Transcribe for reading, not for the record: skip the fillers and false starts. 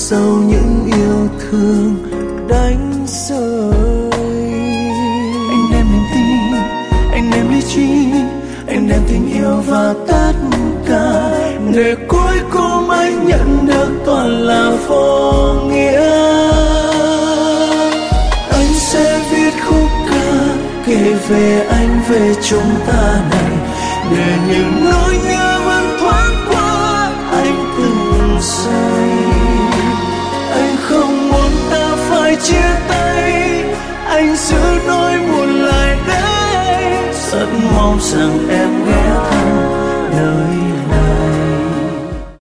sau những yêu thương đánh rơi. Anh đem niềm tin, anh đem lý trí, anh đem tình yêu và tất cả, để cuối cùng anh nhận được toàn là vô nghĩa. Anh sẽ viết khúc ca kể về anh, về chúng ta này, để những nỗi nhớ vẫn thoáng qua anh từng giây. Anh không muốn ta phải chia tay, anh giữ nỗi buồn lại đây, rất mong rằng em